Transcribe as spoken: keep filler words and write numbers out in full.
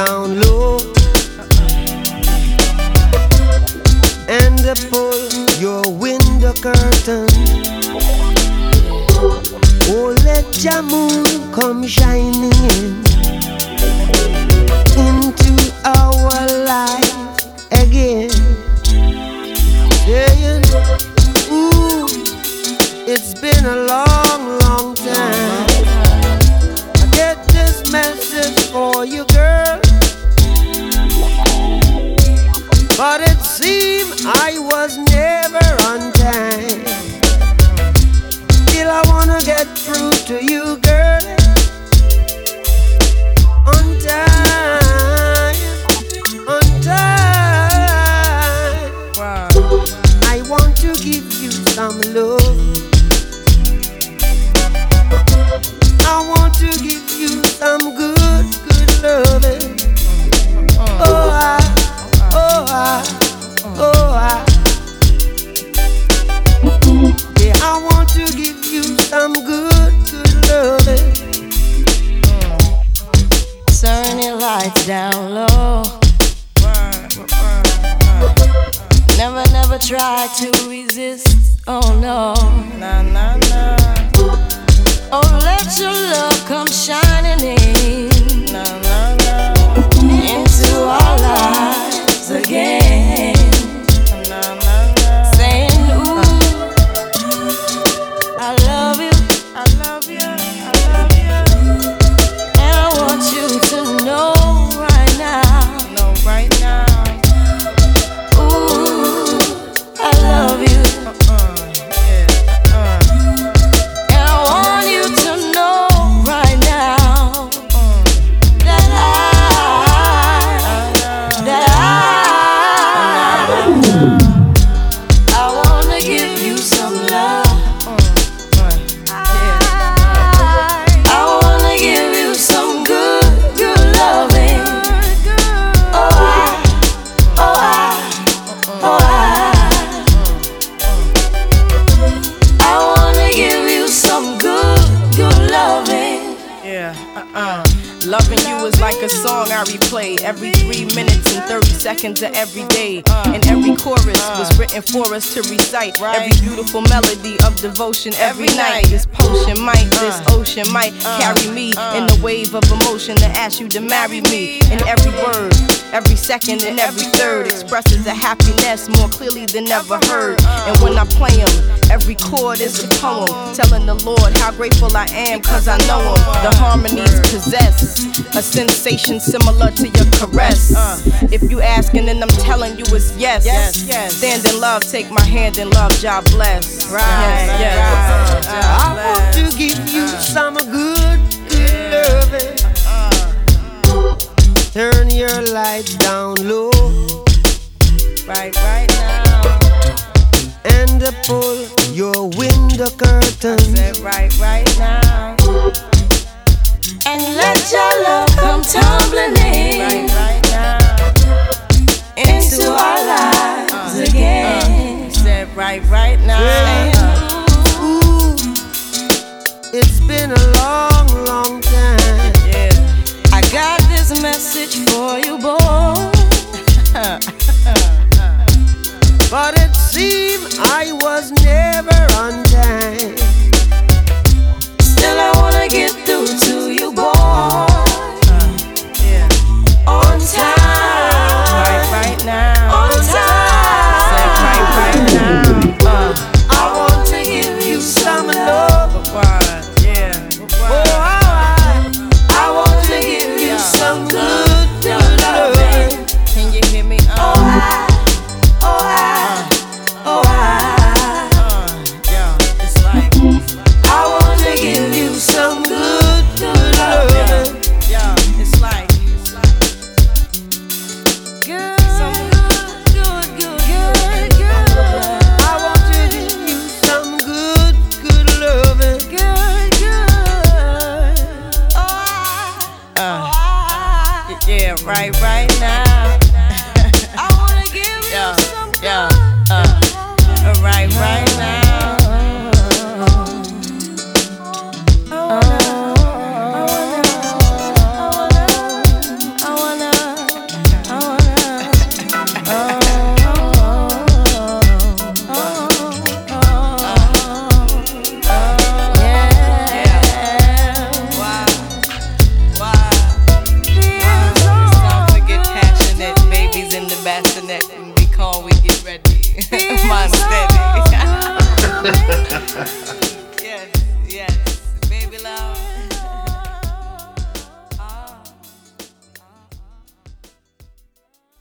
down low and pull your window curtain. Oh, let your moon come shining in into our life again. Saying, ooh, it's been a long, long time. I get this message for you, girl, but it seemed I was never on time. Still I wanna get through to you, girl, on time, on time. Wow. I want to give you some love. I want to give you some good, good loving. Oh, I, oh, I, oh, I. Yeah, I want to give you some good, good loving. Turn your lights down low. Never, never try to resist. Oh no. Nah, nah, nah. Oh, let your love come shining in Nah, nah, nah. into our lives again. Nah, nah, nah. Saying, ooh, I love you, I love you, I love you. and I want you to know right now. No, right now. Ooh, I love you, Uh-uh, yeah, uh-uh. and I want you to know right now Uh, that I I, love that I, I wanna give you some love. I wanna give you some good, good loving. Oh, I, oh, I, oh, I. I wanna give you some good, good loving. Yeah, uh-uh. Loving you is like a song I replay every three minutes and thirty seconds of every day. And every chorus was written for us to recite. Every beautiful melody of devotion every night. This potion might, this ocean might carry me in the wave of emotion to ask you to marry me. And every word, every second and every third expresses a happiness more clearly than ever heard. And when I play them, every chord is a poem telling the Lord how grateful I am cause I know him. The harmonies possess a sensation similar to your caress. If you asking, then I'm telling you it's yes. Yes, yes. Stand in love, take my hand in love, God bless. Right, Yes, yes. right. I want to give you some good, good loving. Turn your lights down low Right, right now. and pull your window curtain. Said right, right now. And let your love come tumbling in Right, right now. into our lives again. Said right, right now. Yeah. Ooh, it's been a long, long time. Yeah. I got this message for you, boy. But it seemed I was never on time. Still, I wanna get through to you, boy. Yeah. On time. Right, right now. On time. Said right, right now. Uh. I want to give you some love. Why? Yeah. Oh, I, I want to give you some good, good good loving. loving. Can you hear me? Oh, Uh. I, oh, I, oh, I. Uh. Yeah. It's like. I want to give you some good, good loving. Yeah. It's like. It's like. Good, some good, good, good, good, good. I want to give you some good, good loving. Good, good. Oh, I, Uh. oh, I. Yeah. Right, right now. I wanna give you Yeah. some Yeah. good, Uh. good loving. Right, right now.